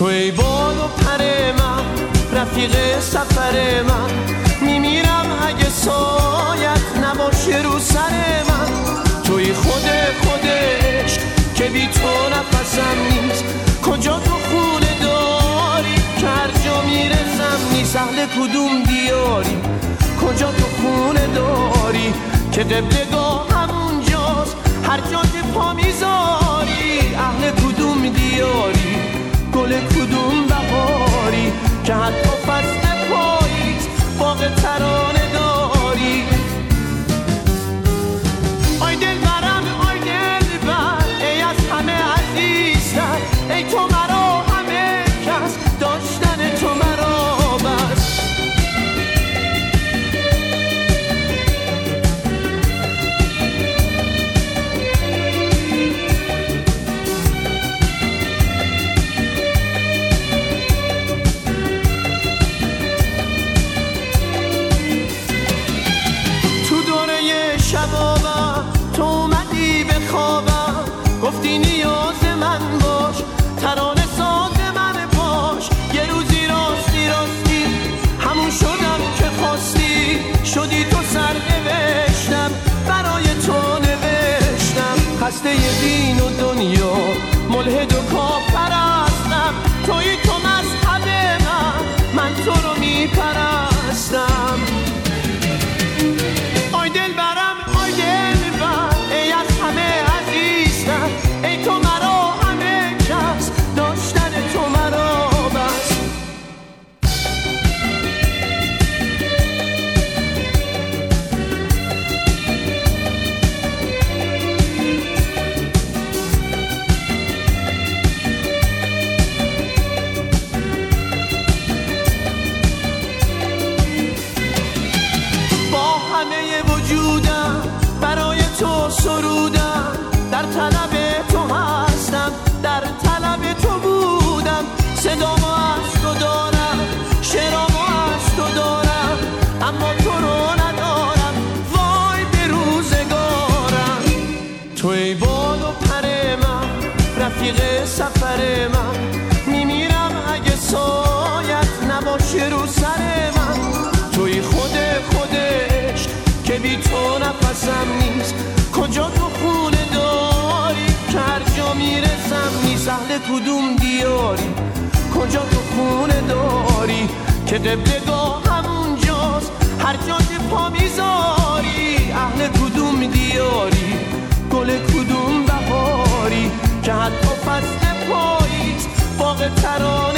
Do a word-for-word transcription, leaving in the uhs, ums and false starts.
توی باد و پر من، رفیق سفر من، میمیرم اگه سایت نباشه رو سر من. توی خود خودش که بی تو نفسم نیست، کجا تو خونه داری که هر جا میرسم نیست. اهل کدوم دیاری، کجا تو خونه داری که قبلگاه همونجاست هر جا که پا میذاری. اهل کدوم دیاری، گل کدوم بهاری که حتی فصل پاییز باغ ترانه داری. آی دل برم، آی دل بر، ای از همه عزیزتر، ای تو مرا همه کس، داشتن تو مرا بس. شبابم تو اومدی به خوابم، گفتی نیاز من باش، ترانه ساز من باش. یه روزی راستی راستی همون شدم که خواستی، شدی تو سر نوشتم برای تو نوشتم. خسته ی دین و دنیا، ملحد و کافرستم، توی تو مذهب من، من تو رو میپرستم. آی دل برم، آی دل بر، ای از همه عزیزتر، ای تو مرا همه کس، داشتن تو مرا بس. با همه وجودم برای تو سرودم، در طلب تو هستم، در طلب تو بودم. صدامو از تو دارم، شعرامو از تو دارم، اما تو رو ندارم، وای به روزگارم. توی باد و پر من، رفیق سفر من، میمیرم اگه سایت نباشه رو سر من. توی خود خودش که بی تو نفسم نیست، کجا تو خونه داری که هر جا میرسم نیست. اهل کدوم دیاری، کجا تو خونه داری که قبلگاه همونجاست هر جا که پا میذاری. اهل کدوم دیاری، گل کدوم بهاری که حتی فصل پاییز باغ ترانه